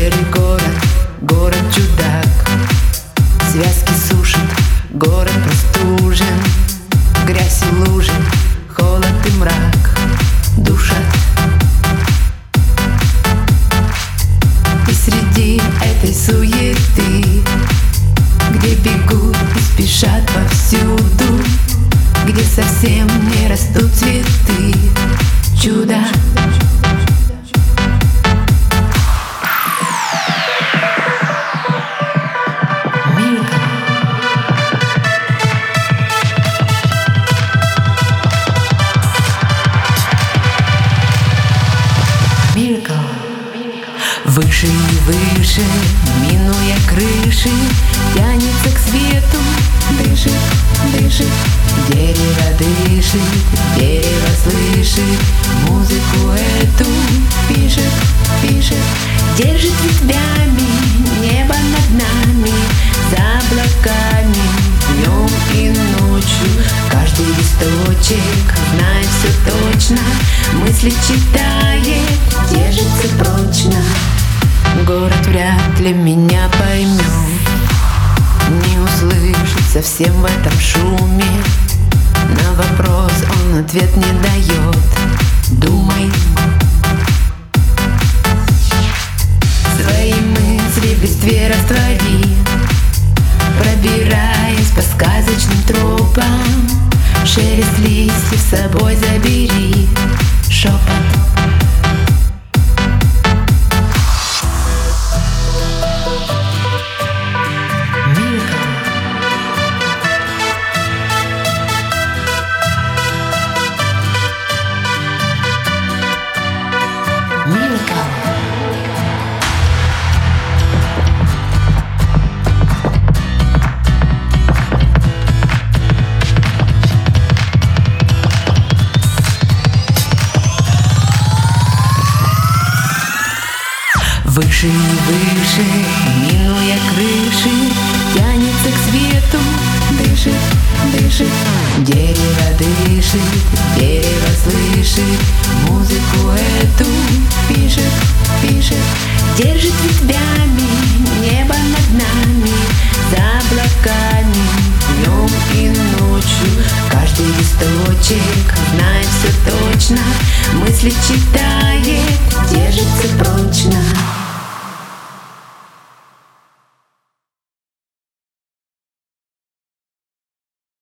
Серый город, город-чудак, связки сушит, город простужен. Грязь и лужи, холод и мрак душат. И среди этой суеты, где бегут и спешат повсюду, где совсем не растут цветы, чудо. Выше и выше, минуя крыши, тянется к свету, дышит, дышит. Дерево дышит, дерево слышит музыку эту, пишет, пишет. Держит ветвями небо над нами, за облаками, днем и ночью. Каждый листочек знает все точно, мысли читает, держится прочно. Город вряд ли меня поймет, не услышит совсем в этом шуме. На вопрос он ответ не дает. Думай. Свои мысли в листве раствори, пробираясь по сказочным тропам. Шелест листьев с собой забери, шепот. Выше и выше, минуя крыши, тянется к свету, дышит, дышит. Дерево дышит, дерево слышит музыку эту, пишет, пишет. Держит ветвями небо над нами, за облаками, днем и ночью. Каждый листочек знает все точно, мысли читает,